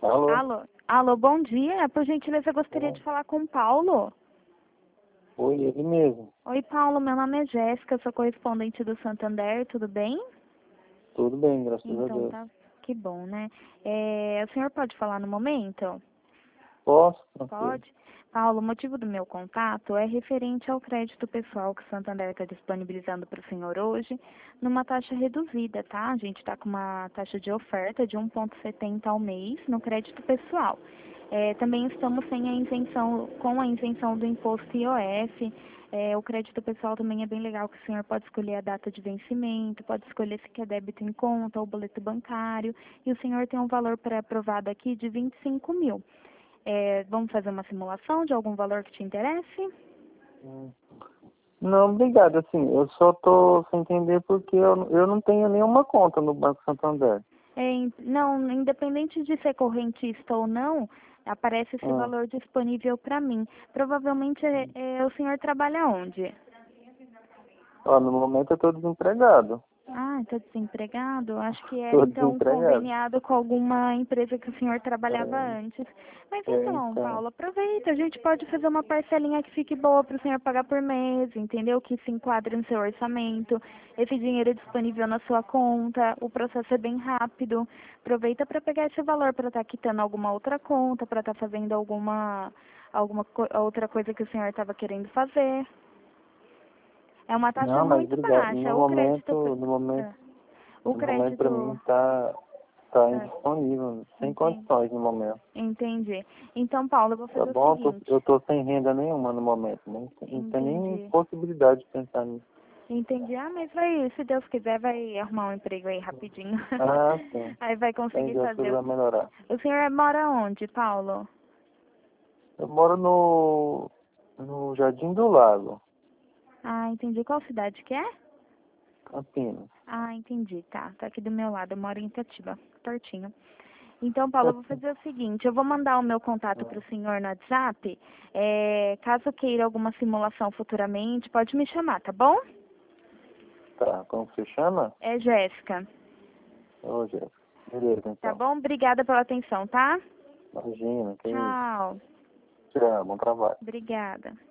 Alô? Alô, bom dia. Por gentileza, eu gostaria de falar com o Paulo. Oi, ele mesmo. Oi, Paulo, meu nome é Jéssica, sou correspondente do Santander, tudo bem? Tudo bem, graças a Então Deus. tá, que bom, né? O senhor pode falar no momento? Posso? Tranquilo. Pode? Paulo, o motivo do meu contato é referente ao crédito pessoal que o Santander está disponibilizando para o senhor hoje, numa taxa reduzida, tá? A gente está com uma taxa de oferta de 1,70 ao mês no crédito pessoal. Também estamos sem a isenção, com a isenção do imposto IOF. O crédito pessoal também é bem legal, que o senhor pode escolher a data de vencimento, pode escolher se quer débito em conta ou boleto bancário, e o senhor tem um valor pré-aprovado aqui de 25 mil. Vamos fazer uma simulação de algum valor que te interesse? Hum. Não, obrigado. Assim, eu só tô sem entender porque eu não tenho nenhuma conta no Banco Santander. Não, independente de ser correntista ou não, aparece esse Ah, valor disponível para mim. Provavelmente o senhor trabalha onde? ó, no momento eu tô desempregado. Ah, está desempregado? Acho que era Tô então desempregado. conveniado com alguma empresa que o senhor trabalhava antes. Mas então, Então. Paulo, aproveita, a gente pode fazer uma parcelinha que fique boa para o senhor pagar por mês, entendeu? Que se enquadre no seu orçamento. Esse dinheiro é disponível na sua conta, o processo é bem rápido. Aproveita para pegar esse valor para estar quitando alguma outra conta, para estar fazendo outra coisa que o senhor estava querendo fazer. É uma taxa Não, mas muito obrigado. baixa. O crédito. No Ah, o momento pra mim crédito. tá Ah, indisponível, sem entendi. condições no momento. Entendi. Então, Paulo, eu vou Tá fazer o bom? seguinte. Eu tô sem renda nenhuma no momento, não tem nem Entendi. possibilidade de pensar nisso. Entendi. Ah, mas se Deus quiser, vai arrumar um emprego aí rapidinho. Ah, sim. Aí vai Entendi, conseguir as coisas fazer. vão melhorar. O senhor mora onde, Paulo? Eu moro no Jardim do Lago, Ah, entendi. Qual cidade que é? Campinas. Ah, entendi. Tá aqui do meu lado. Eu moro em Itatiba, pertinho. Então, Paulo, É, eu vou fazer o seguinte, eu vou mandar o meu contato para o senhor no WhatsApp. Caso queira alguma simulação futuramente, pode me chamar, tá bom? tá, como que você chama? É Jéssica. Ô, Jéssica. Beleza, Tá então. bom? Obrigada pela atenção, tá? Imagina, que isso. Tchau. Tchau, bom trabalho. Obrigada.